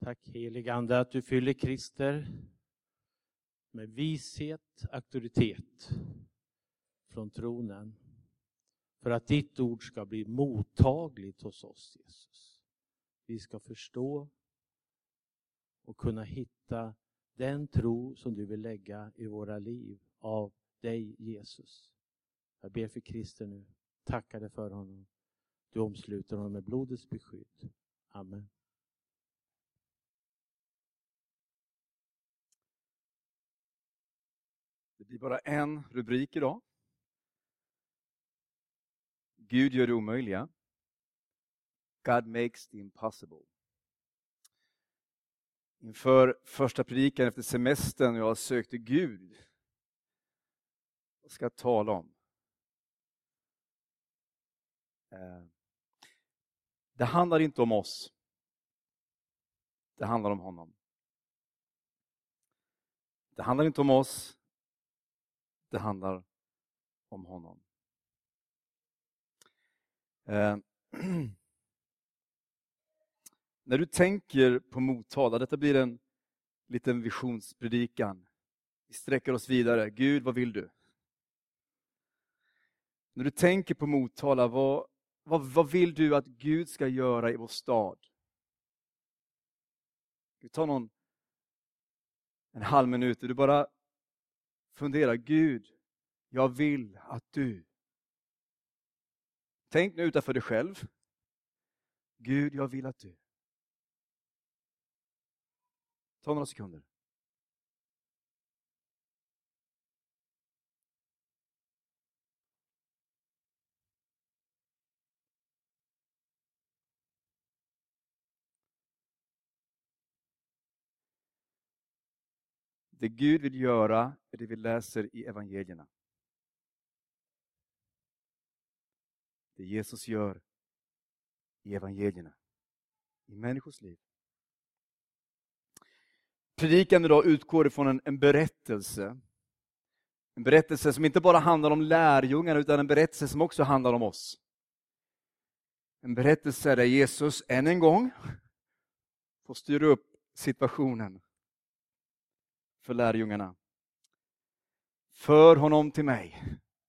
Tack helige Ande att du fyller Krister med vishet, auktoritet från tronen. För att ditt ord ska bli mottagligt hos oss, Jesus. Vi ska förstå och kunna hitta den tro som du vill lägga i våra liv av dig, Jesus. Jag ber för Krister nu. Tackar dig för honom. Du omsluter honom med blodets beskydd. Amen. Det blir bara en rubrik idag. Gud gör det omöjliga. God makes the impossible. Inför första predikan efter semestern jag sökte Gud. Vad ska jag tala om? Det handlar inte om oss. Det handlar om honom. Det handlar inte om oss. Det handlar om honom. När du tänker på Motala, detta blir en liten visionspredikan. Vi sträcker oss vidare. Gud, vad vill du? När du tänker på Motala, vad vill du att Gud ska göra i vår stad? Vi tar en halv minut och du bara funderar. Gud, jag vill att du. Tänk nu utanför dig själv. Gud, jag vill att du. Ta några sekunder. Det Gud vill göra är det vi läser i evangelierna. Det Jesus gör i evangelierna. I människors liv. Predikan idag utgår ifrån en berättelse. En berättelse som inte bara handlar om lärjungarna utan en berättelse som också handlar om oss. En berättelse där Jesus än en gång får styra upp situationen för lärjungarna. För honom till mig,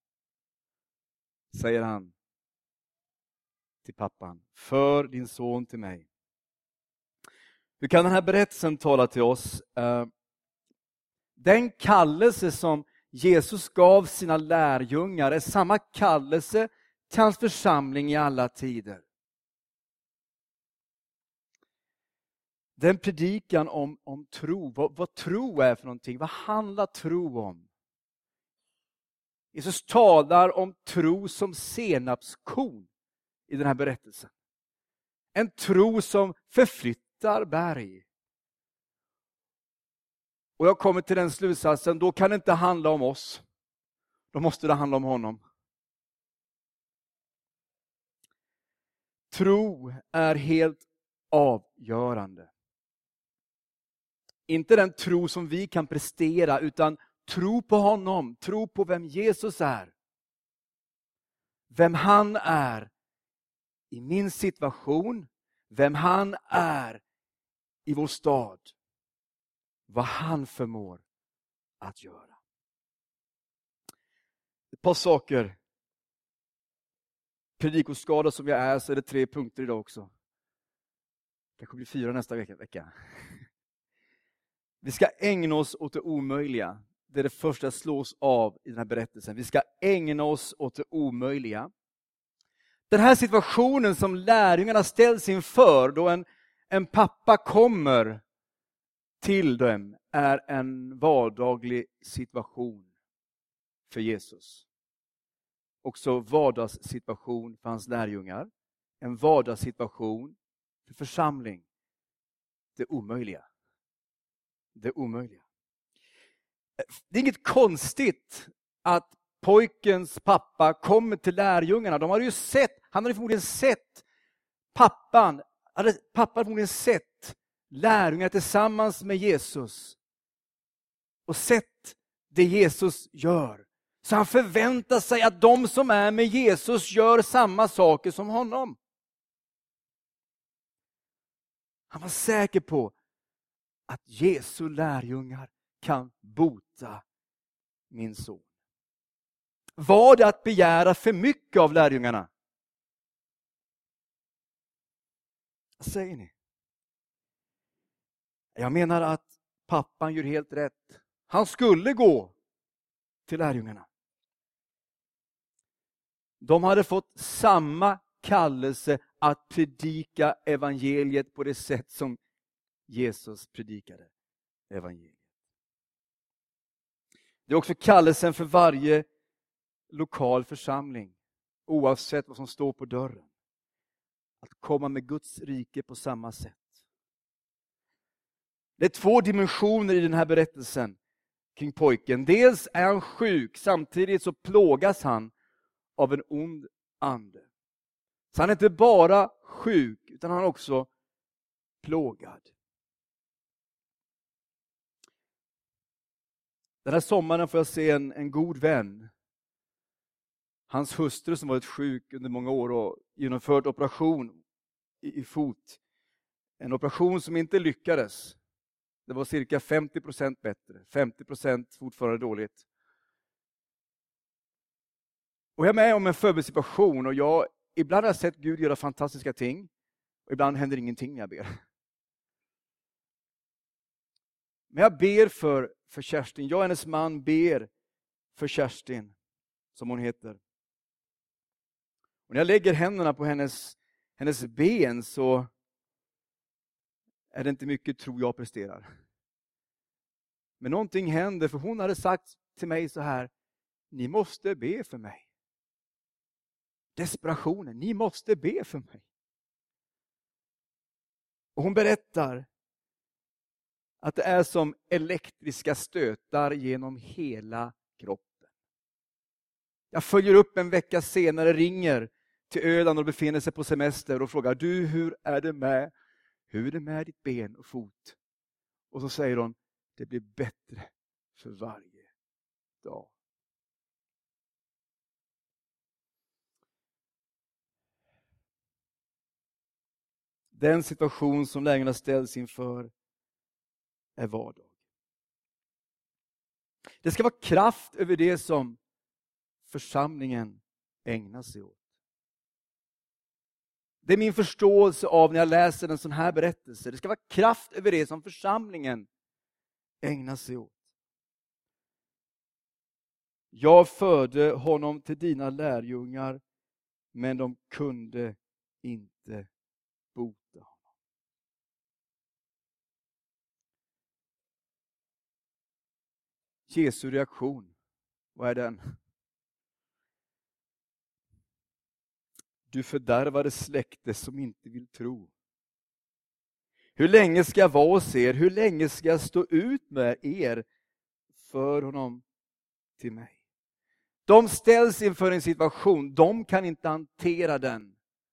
säger han till pappan. För din son till mig. Hur kan den här berättelsen tala till oss? Den kallelse som Jesus gav sina lärjungar är samma kallelse till hans församling i alla tider. Den predikan om tro, vad tro är för någonting, vad handlar tro om? Jesus talar om tro som senapskorn i den här berättelsen. En tro som förflyttar berg. Och jag kommer till den slutsatsen, då kan det inte handla om oss. Då måste det handla om honom. Tro är helt avgörande. Inte den tro som vi kan prestera, utan tro på honom. Tro på vem Jesus är. Vem han är i min situation. Vem han är i vår stad. Vad han förmår att göra. Ett par saker. Predikoskada som jag är så är det 3 punkter idag också. Det kommer bli 4 nästa vecka. Vi ska ägna oss åt det omöjliga. Det är det första slås av i den här berättelsen. Vi ska ägna oss åt det omöjliga. Den här situationen som lärjungarna ställs inför då en pappa kommer till dem är en vardaglig situation för Jesus. Också vardagssituation för hans lärjungar. En vardagssituation för församling. Det omöjliga. Det omöjliga. Det är inget konstigt att pojkens pappa kommer till lärjungarna. Han hade förmodligen sett pappan hade förmodligen sett lärjungar tillsammans med Jesus. Och sett det Jesus gör. Så han förväntar sig att de som är med Jesus gör samma saker som honom. Han var säker på att Jesu lärjungar kan bota min son. Var det att begära för mycket av lärjungarna? Vad säger ni? Jag menar att pappan gör helt rätt. Han skulle gå till lärjungarna. De hade fått samma kallelse att predika evangeliet på det sätt som Jesus predikade evangeliet. Det är också kallelsen för varje lokal församling, oavsett vad som står på dörren. Att komma med Guds rike på samma sätt. Det är 2 dimensioner i den här berättelsen kring pojken. Dels är han sjuk, samtidigt så plågas han av en ond ande. Så han är inte bara sjuk, utan han är också plågad. Den här sommaren får jag se en god vän. Hans hustru som varit sjuk under många år och genomfört operation i fot. En operation som inte lyckades. Det var cirka 50% bättre, 50% fortfarande dåligt. Och jag är med om en förbedssituation och ibland har jag sett Gud göra fantastiska ting. Och ibland händer ingenting när jag ber. Men jag ber för Kerstin. Jag och hennes man ber för Kerstin, som hon heter. Och när jag lägger händerna på hennes ben så är det inte mycket tro jag presterar. Men någonting händer, för hon hade sagt till mig så här: ni måste be för mig. Desperationen, ni måste be för mig. Och hon berättar att det är som elektriska stötar genom hela kroppen. Jag följer upp en vecka senare, ringer till Öland och befinner sig på semester och frågar: du, hur är det med ditt ben och fot? Och så säger hon: det blir bättre för varje dag. Den situation som lärjungarna ställs inför är vardag. Det ska vara kraft över det som församlingen ägnar sig åt. Det är min förståelse av när jag läser en sån här berättelse. Det ska vara kraft över det som församlingen ägnar sig åt. Jag förde honom till dina lärjungar, men de kunde inte bota honom. Jesu reaktion, vad är den? Du fördärvade släkte som inte vill tro. Hur länge ska jag vara hos er? Hur länge ska jag stå ut med er? För honom till mig. De ställs inför en situation, de kan inte hantera den.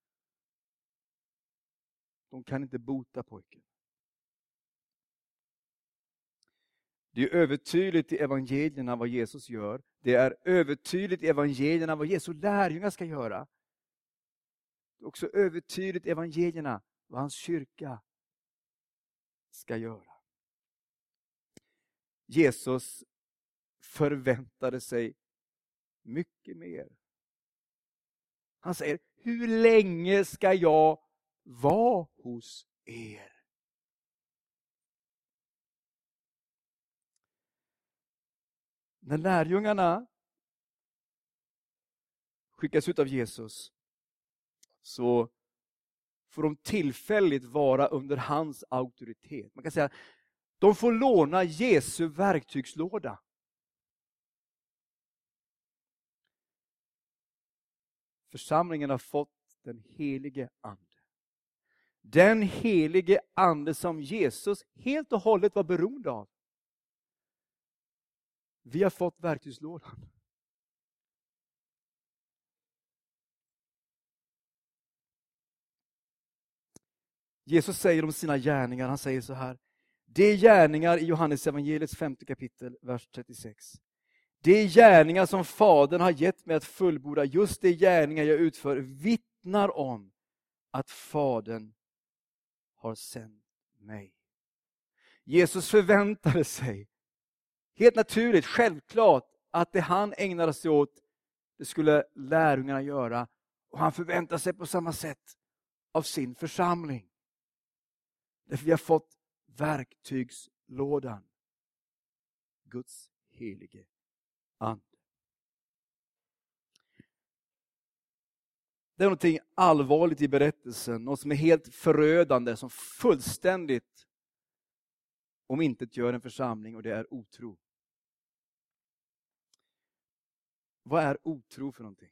De kan inte bota pojken. Det är övertydligt i evangelierna vad Jesus gör. Det är övertydligt i evangelierna vad Jesu lärjungar ska göra. Det är också övertydligt i evangelierna vad hans kyrka ska göra. Jesus förväntade sig mycket mer. Han säger: hur länge ska jag vara hos er? När lärjungarna skickas ut av Jesus så får de tillfälligt vara under hans auktoritet. Man kan säga att de får låna Jesu verktygslåda. Församlingen har fått den helige ande. Den helige ande som Jesus helt och hållet var beroende av. Vi har fått verktygslådan. Jesus säger om sina gärningar, han säger så här: det är gärningar i Johannes evangeliets 5:e kapitel, vers 36. Det är gärningar som Fadern har gett mig att fullborda, just det gärningar jag utför vittnar om att Fadern har sänt mig. Jesus förväntade sig, helt naturligt, självklart, att det han ägnade sig åt, det skulle lärjungarna göra. Och han förväntar sig på samma sätt av sin församling. Därför vi har fått verktygslådan. Guds helige ande. Det är någonting allvarligt i berättelsen. Något som är helt förödande. Som fullständigt omintetgör en församling. Och det är otro. Vad är otro för någonting?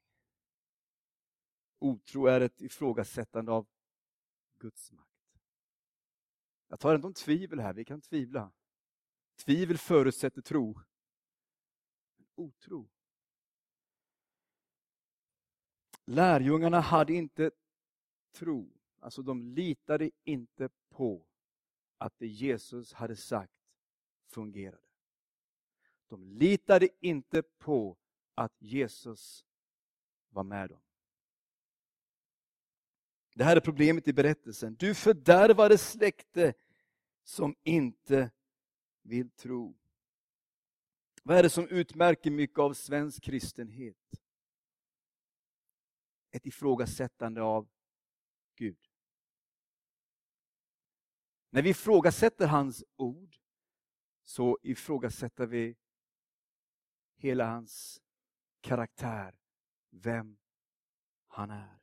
Otro är ett ifrågasättande av Guds makt. Jag tar inte om tvivel här, vi kan tvivla. Tvivel förutsätter tro. Otro. Lärjungarna hade inte tro. Alltså de litade inte på att det Jesus hade sagt fungerade. De litade inte på att Jesus var med dem. Det här är problemet i berättelsen. Du fördärvade släkte som inte vill tro. Vad är det som utmärker mycket av svensk kristenhet? Ett ifrågasättande av Gud. När vi ifrågasätter hans ord så ifrågasätter vi hela hans karaktär, vem han är.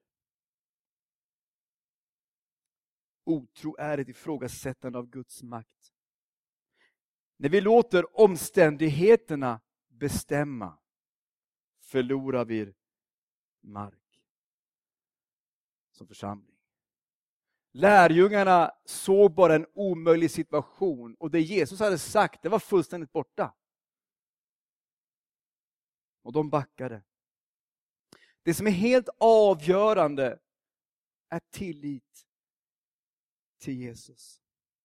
Otro är ett ifrågasättande av Guds makt. När vi låter omständigheterna bestämma förlorar vi mark som församling. Lärjungarna såg bara en omöjlig situation och det Jesus hade sagt, det var fullständigt borta. Och de backade. Det som är helt avgörande är tillit till Jesus.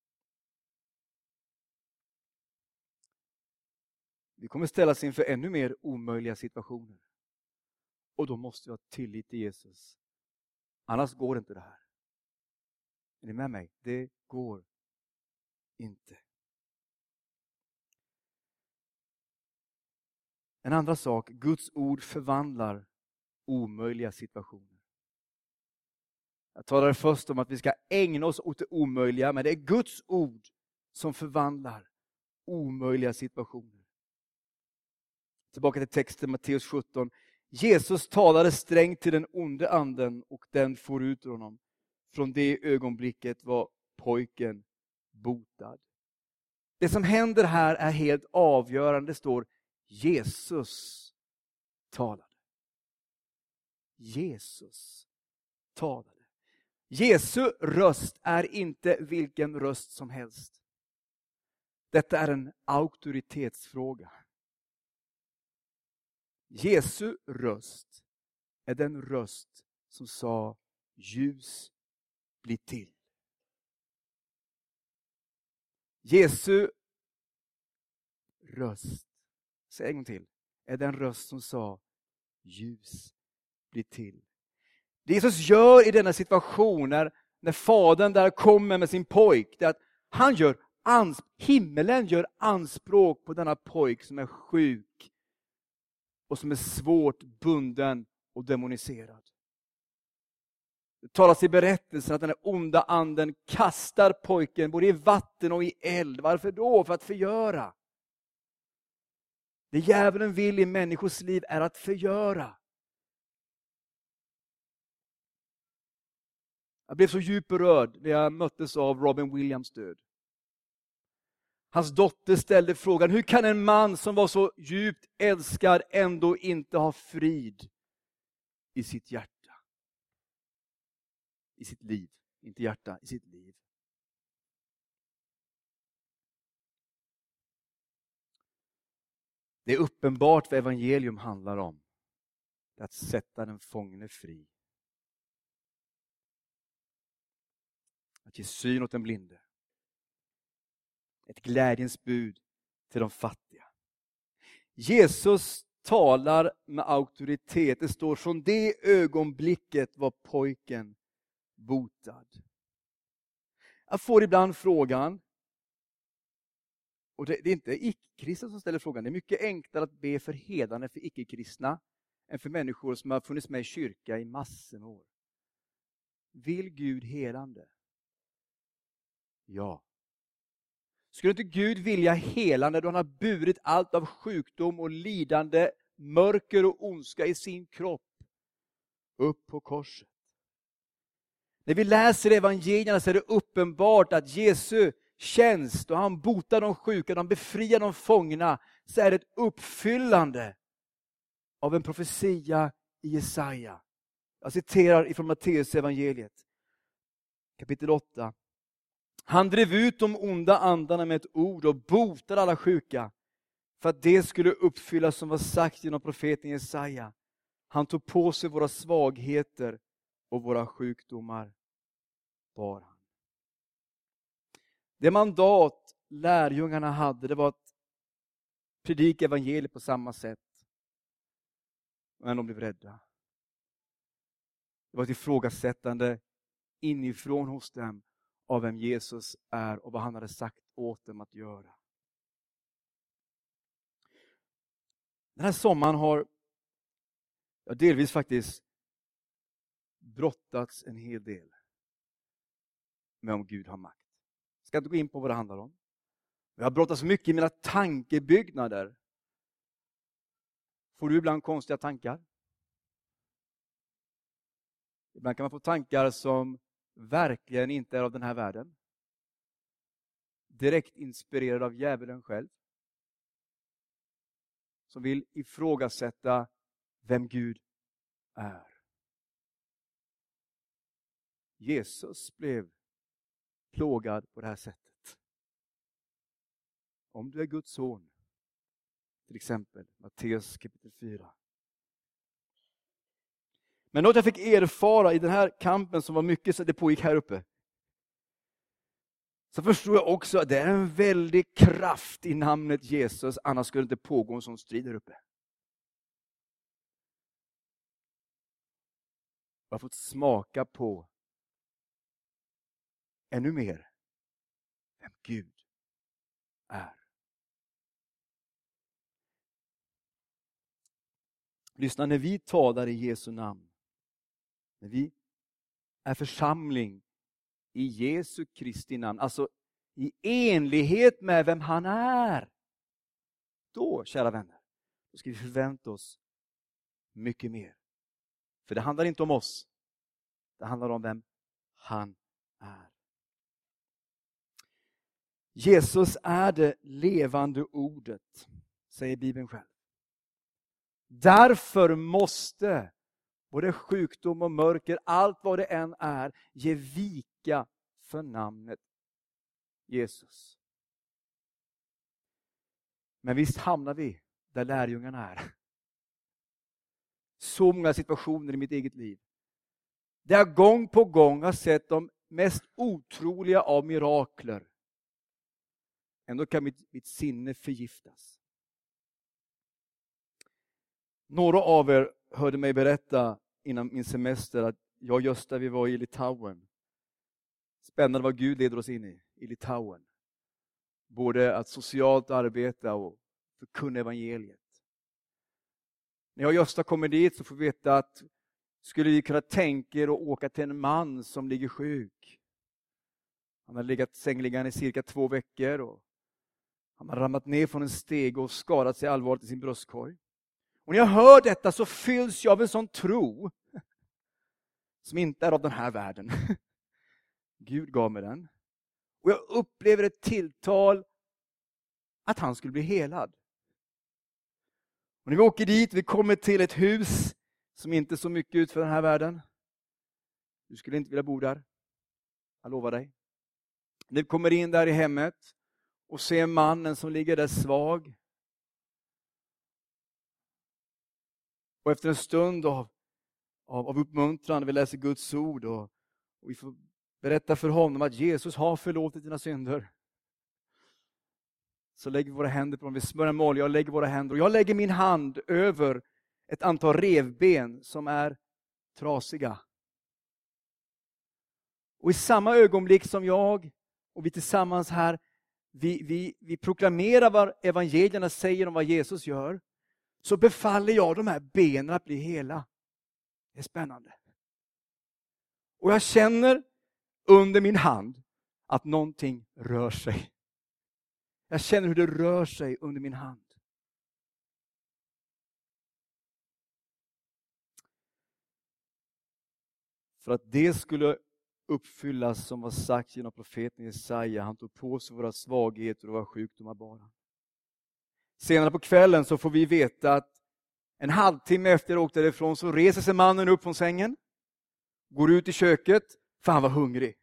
Vi kommer ställas inför ännu mer omöjliga situationer. Och då måste vi ha tillit till Jesus. Annars går inte det här. Är ni med mig? Det går inte. En andra sak, Guds ord förvandlar omöjliga situationer. Jag talade först om att vi ska ägna oss åt det omöjliga, men det är Guds ord som förvandlar omöjliga situationer. Tillbaka till texten Matteus 17. Jesus talade strängt till den onde anden och den for ut ur honom. Från det ögonblicket var pojken botad. Det som händer här är helt avgörande. Det står Jesus talade. Jesus talade. Jesu röst är inte vilken röst som helst. Detta är en auktoritetsfråga. Jesu röst är den röst som sa ljus bli till. Jesu röst, säg en gång till, är den röst som sa ljus bli till. Det Jesus gör i denna situation när fadern där kommer med sin pojk, det är att han gör himmelen gör anspråk på denna pojk som är sjuk och som är svårt bunden och demoniserad. Det talas i berättelsen att den här onda anden kastar pojken både i vatten och i eld. Varför då? För att förgöra. Det djävulen vill i människors liv är att förgöra. Jag blev så djupt berörd när jag möttes av Robin Williams död. Hans dotter ställde frågan, hur kan en man som var så djupt älskad ändå inte ha frid i sitt hjärta? I sitt liv, inte hjärta, i sitt liv. Det är uppenbart vad evangelium handlar om. Det är att sätta den fångne fri. Att ge syn åt den blinde. Ett glädjens bud till de fattiga. Jesus talar med auktoritet. Det står från det ögonblicket var pojken botad. Jag får ibland frågan, Och det är inte icke-kristna som ställer frågan. Det är mycket enklare att be för hedande för icke-kristna än för människor som har funnits med i kyrka i massor av år. Vill Gud helande? Ja. Skulle inte Gud vilja helande då han har burit allt av sjukdom och lidande, mörker och ondska i sin kropp upp på korset? När vi läser evangelierna så är det uppenbart att Jesu tjänst och han botar de sjuka, de befriar de fångna, så är det ett uppfyllande av en profetia i Jesaja. Jag citerar ifrån Matteus evangeliet, kapitel 8. Han drev ut de onda andarna med ett ord och botade alla sjuka, för att det skulle uppfyllas som var sagt genom profeten Jesaja. Han tog på sig våra svagheter och våra sjukdomar bar han. Det mandat lärjungarna hade, det var att predika evangeliet på samma sätt. Men de blev rädda. Det var ett ifrågasättande inifrån hos dem av vem Jesus är och vad han hade sagt åt dem att göra. Den här sommaren har delvis faktiskt brottats en hel del med om Gud har makt. Jag ska inte gå in på vad det handlar om. Jag har brottats mycket i mina tankebyggnader. Får du ibland konstiga tankar? Ibland kan man få tankar som verkligen inte är av den här världen. Direkt inspirerad av djävulen själv. Som vill ifrågasätta vem Gud är. Jesus blev plågad på det här sättet. Om du är Guds son, till exempel Matteus kapitel 4. Men något jag fick erfara i den här kampen som var mycket så det pågick här uppe. Så förstår jag också att det är en väldig kraft i namnet Jesus, annars skulle det inte pågå en sån strid här uppe. Jag har fått smaka på ännu mer vem Gud är. Lyssna, när vi talar i Jesu namn, när vi är församling i Jesu Kristi namn, alltså i enlighet med vem han är, då, kära vänner, då ska vi förvänta oss mycket mer. För det handlar inte om oss, det handlar om vem han är. Jesus är det levande ordet, säger Bibeln själv. Därför måste både sjukdom och mörker, allt vad det än är, ge vika för namnet Jesus. Men visst hamnar vi där lärjungarna är. Så många situationer i mitt eget liv. Där jag gång på gång har sett de mest otroliga av mirakler. Ändå kan mitt sinne förgiftas. Några av er hörde mig berätta innan min semester att jag och Gösta, vi var i Litauen. Spännande vad Gud leder oss in i Litauen. Både att socialt arbeta och förkunna evangeliet. När jag och Gösta kommer dit så får vi veta att skulle vi kunna tänka er att åka till en man som ligger sjuk. Han har legat sängliggande i cirka 2 veckor och han har ramlat ner från en steg och skadat sig allvarligt i sin bröstkorg. Och när jag hör detta så fylls jag av en sån tro som inte är av den här världen. Gud gav mig den. Och jag upplever ett tilltal att han skulle bli helad. Och när vi åker dit, vi kommer till ett hus som inte är så mycket ut för den här världen. Du skulle inte vilja bo där. Jag lovar dig. När vi kommer in där i hemmet och ser mannen som ligger där svag. Och efter en stund av uppmuntran, vi läser Guds ord och vi får berätta för honom att Jesus har förlåtit dina synder. Så lägger vi våra händer på honom, vi smörjer med olja och lägger våra händer. Och jag lägger min hand över ett antal revben som är trasiga. Och i samma ögonblick som jag och vi tillsammans här vi proklamerar vad evangelierna säger om vad Jesus gör, så befaller jag de här benen att bli hela. Det är spännande. Och jag känner under min hand att någonting rör sig. Jag känner hur det rör sig under min hand. För att det skulle uppfyllas som var sagt genom profeten Jesaja. Han tog på sig våra svagheter och våra sjukdomar bara. Senare på kvällen så får vi veta att en halvtimme efter jag åkte därifrån så reser sig mannen upp från sängen. Går ut i köket för han var hungrig.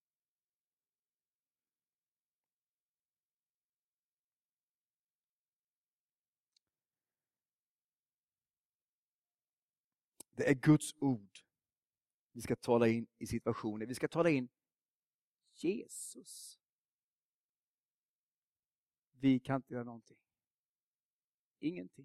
Det är Guds ord vi ska tala in i situationer. Vi ska tala in Jesus. Vi kan inte göra någonting. Ingenting.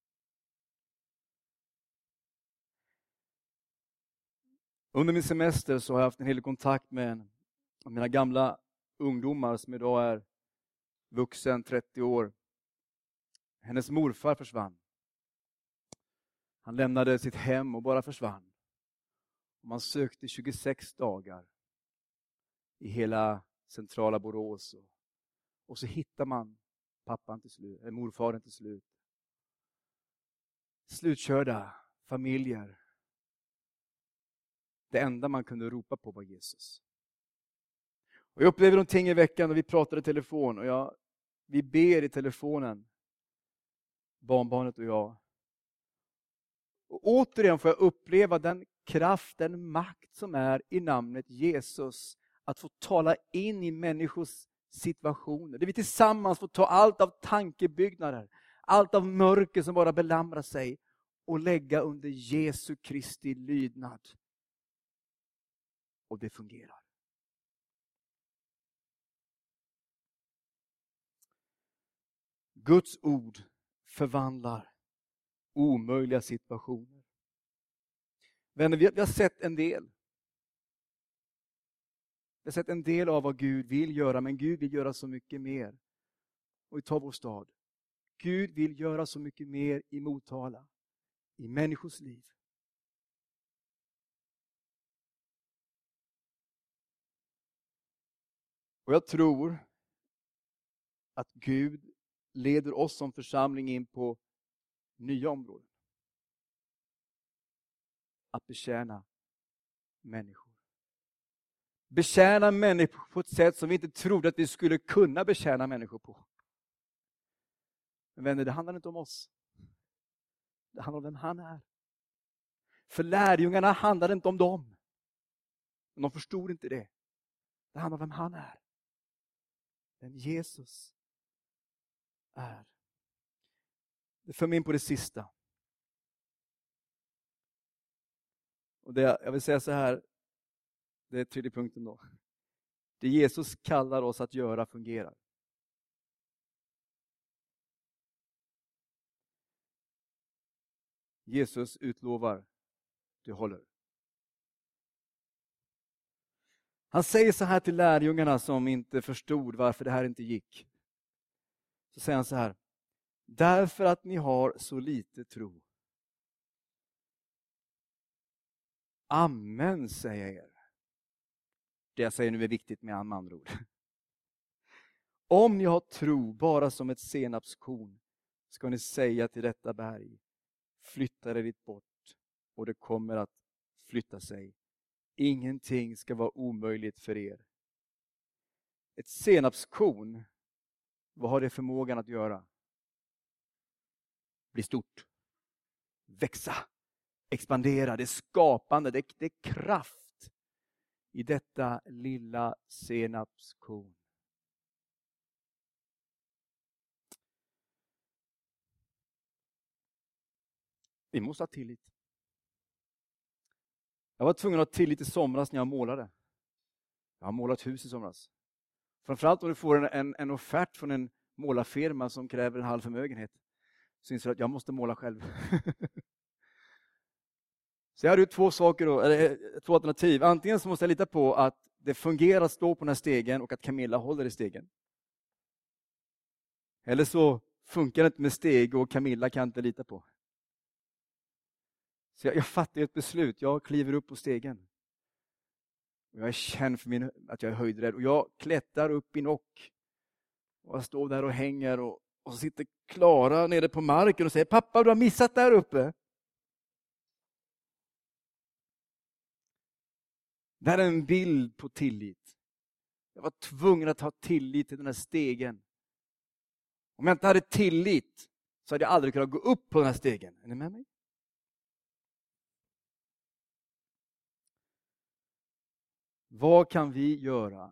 Under min semester så har jag haft en hel kontakt med mina gamla ungdomar som idag är vuxen, 30 år. Hennes morfar försvann. Han lämnade sitt hem och bara försvann. Man sökte 26 dagar i hela centrala Borås. Och så hittar man pappan till slut, morfaren till slut. Slutkörda familjer. Det enda man kunde ropa på var Jesus. Och jag upplevde någonting i veckan och vi pratade i telefon. Och vi ber i telefonen, barnbarnet och jag. Och återigen får jag uppleva den kraft, den makt som är i namnet Jesus. Att få tala in i människors situationer. Där vi tillsammans får ta allt av tankebyggnader. Allt av mörker som bara belamrar sig. Och lägga under Jesu Kristi lydnad. Och det fungerar. Guds ord förvandlar omöjliga situationer. Vänner, vi har sett en del. Vi har sett en del av vad Gud vill göra, men Gud vill göra så mycket mer. Och vi tar vår stad. Gud vill göra så mycket mer i Motala, i människors liv. Och jag tror att Gud leder oss som församling in på nya områden. Att betjäna människor. Betjäna människor på ett sätt som vi inte trodde att vi skulle kunna betjäna människor på. Men vänner, det handlar inte om oss. Det handlar om vem han är. För lärjungarna handlade inte om dem. Men de förstod inte det. Det handlar om vem han är. Vem Jesus är. Det för mig in på det sista. Och jag vill säga så här. Det är tredje punkten då. Det Jesus kallar oss att göra fungerar. Jesus utlovar, det håller. Han säger så här till lärjungarna som inte förstod varför det här inte gick. Så säger han så här. Därför att ni har så lite tro. Amen, säger jag er. Det jag säger nu är viktigt med andra ord. Om ni har tro bara som ett senapskorn ska ni säga till detta berg. Flytta dig dit bort och det kommer att flytta sig. Ingenting ska vara omöjligt för er. Ett senapskorn, vad har det förmågan att göra? Bli stort. Växa. Expandera. Det är skapande. Det är kraft i detta lilla senapskorn. Vi måste ha tillit. Jag var tvungen att ha tillit i somras när jag målade. Jag har målat hus i somras. Framförallt om du får en offert från en målarfirma som kräver en halv förmögenhet. Så inser jag att jag måste måla själv. Så jag hade ju två alternativ. Antingen så måste jag lita på att det fungerar att stå på den här stegen och att Camilla håller i stegen. Eller så funkar det inte med steg och Camilla kan inte lita på. Så jag fattar ett beslut. Jag kliver upp på stegen. Och jag är känd för att jag är höjdrädd. Och jag klättrar upp i nock. Och jag står där och hänger. Och så sitter Klara nere på marken och säger: pappa, du har missat där uppe. Det här är en bild på tillit. Jag var tvungen att ha tillit till den här stegen. Om jag inte hade tillit så hade jag aldrig kunnat gå upp på den här stegen. Är ni med mig? Vad kan vi göra?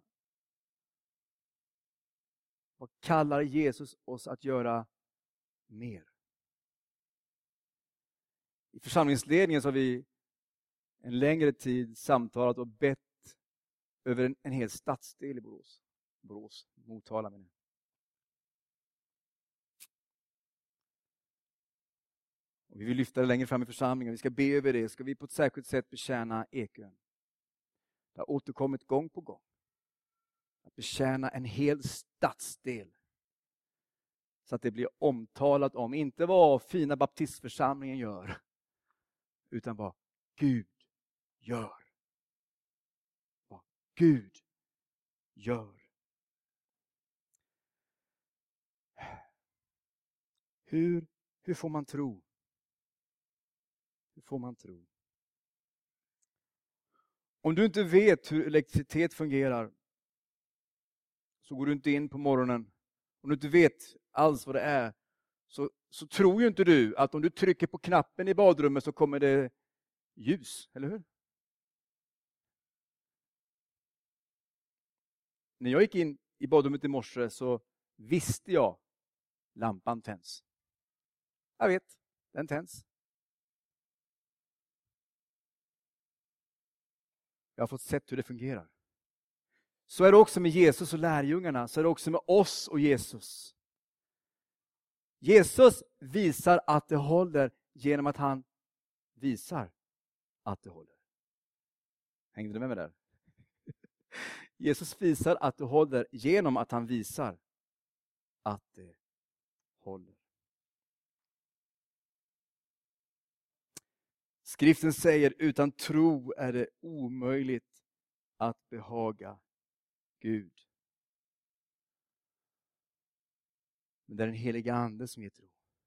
Vad kallar Jesus oss att göra mer? I församlingsledningen så har vi en längre tid samtalat och bett över en hel stadsdel i Borås, Motala med det. Och vi vill lyfta det längre fram i församlingen. Vi ska be över det. Ska vi på ett särskilt sätt betjäna Ekön? Det har återkommit gång på gång. Att betjäna en hel stadsdel. Så att det blir omtalat om, inte vad fina baptistförsamlingen gör. Utan vad Gud gör. Vad Gud gör. Hur får man tro? Hur får man tro? Om du inte vet hur elektricitet fungerar så går du inte in på morgonen. Om du inte vet alls vad det är så tror ju inte du att om du trycker på knappen i badrummet så kommer det ljus, eller hur? När jag gick in i badrummet i morse så visste jag lampan tänds. Jag vet, den tänds. Jag har fått sett hur det fungerar. Så är det också med Jesus och lärjungarna. Så är det också med oss och Jesus. Jesus visar att det håller genom att han visar att det håller. Hängde du med mig där? Jesus visar att det håller genom att han visar att det håller. Skriften säger: utan tro är det omöjligt att behaga Gud. Men det är den heliga ande som ger tro.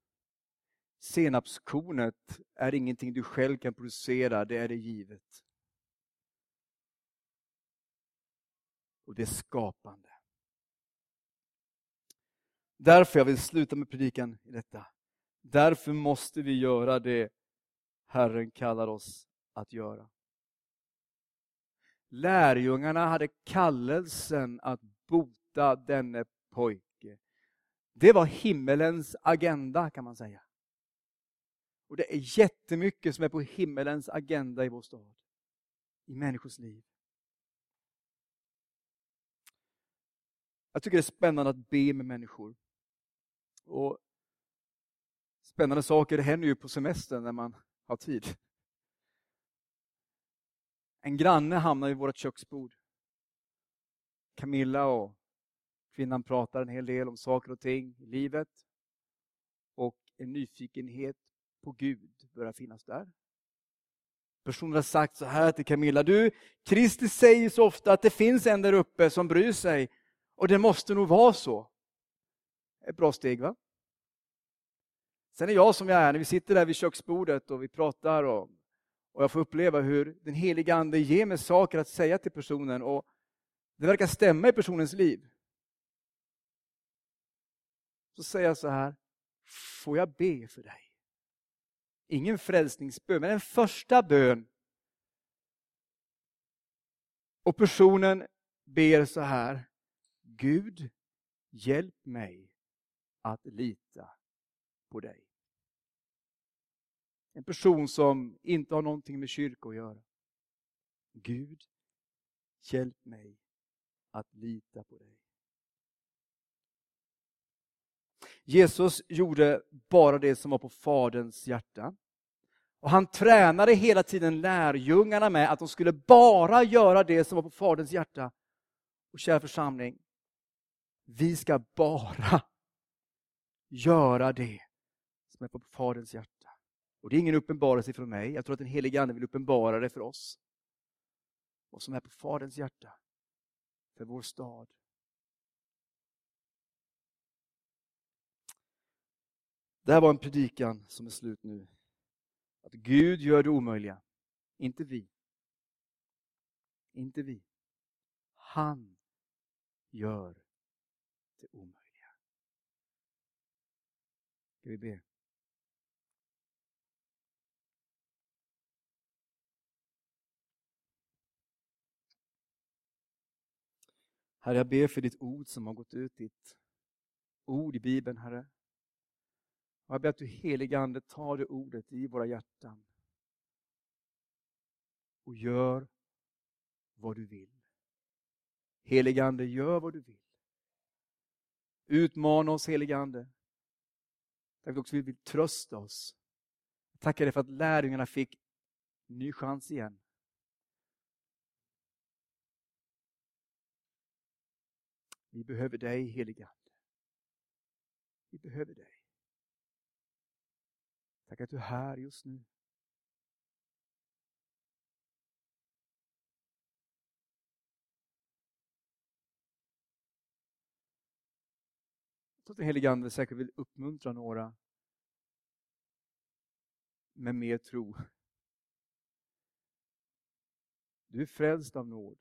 Senapskornet är ingenting du själv kan producera, det är det givet. Och det är skapande. Därför jag vill sluta med predikan i detta. Därför måste vi göra det Herren kallar oss att göra. Lärjungarna hade kallelsen att bota denne pojke. Det var himmelens agenda, kan man säga. Och det är jättemycket som är på himmelens agenda i vår stad. I människors liv. Jag tycker det är spännande att be med människor. Och spännande saker händer ju på semestern när man har tid. En granne hamnar i vårt köksbord. Camilla och kvinnan pratar en hel del om saker och ting i livet. Och en nyfikenhet på Gud börjar finnas där. Personen har sagt så här till Camilla: du, Kristus säger så ofta att det finns en där uppe som bryr sig. Och det måste nog vara så. Ett bra steg, va? Sen är jag som jag är, när vi sitter där vid köksbordet och vi pratar och jag får uppleva hur den heliga ande ger mig saker att säga till personen och det verkar stämma i personens liv. Så säger jag så här: får jag be för dig? Ingen frälsningsbön, men en första bön. Och personen ber så här: Gud, hjälp mig att lita på dig. En person som inte har någonting med kyrka att göra. Gud, hjälp mig att lita på dig. Jesus gjorde bara det som var på Faderns hjärta. Och han tränade hela tiden lärjungarna med att de skulle bara göra det som var på Faderns hjärta. Och kära församling, vi ska bara göra det som är på Faderns hjärta. Och det är ingen uppenbarelse från mig. Jag tror att den helige Ande vill uppenbara det för oss. Och som är på Faderns hjärta. För vår stad. Det här var en predikan som är slut nu. Att Gud gör det omöjliga. Inte vi. Inte vi. Han gör det omöjliga. Ska vi be? Herre, jag ber för ditt ord som har gått ut, ditt ord i Bibeln, Herre. Och jag ber att du, helige Ande, tar det ordet i våra hjärtan och gör vad du vill. Helige Ande, gör vad du vill. Utmana oss, helige Ande. Tack att också vi vill trösta oss. Tackar dig för att lärjungarna fick en ny chans igen. Vi behöver dig, helige Ande. Vi behöver dig. Tack att du är här just nu. Jag tror att den helige Ande säkert vill uppmuntra några med mer tro. Du är frälst av nåd.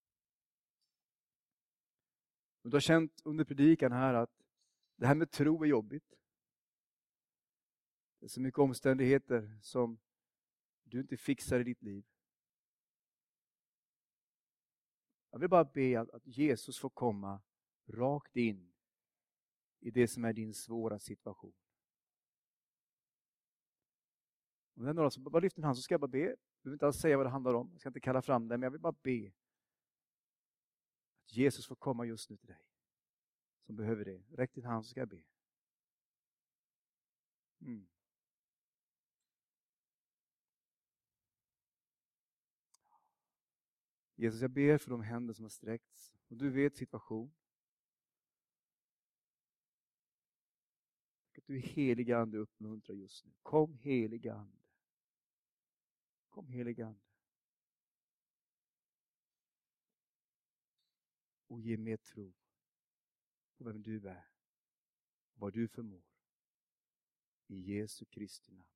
Och du har känt under predikan här att det här med tro är jobbigt. Det är så mycket omständigheter som du inte fixar i ditt liv. Jag vill bara be att Jesus får komma rakt in i det som är din svåra situation. Om det är några som bara lyfter en hand så ska jag bara be. Jag behöver inte alls säga vad det handlar om. Jag ska inte kalla fram det, men jag vill bara be att Jesus får komma just nu till dig som behöver det. Räck din hand så ska jag be. Jesus, jag ber för de händer som har sträckts. Och du vet situation. Att du, heliga Ande, uppmuntrar just nu. Kom, heliga Ande. Kom, heliga Ande. Och ge mer tro på vem du är. Vad du förmår. I Jesu Kristi namn.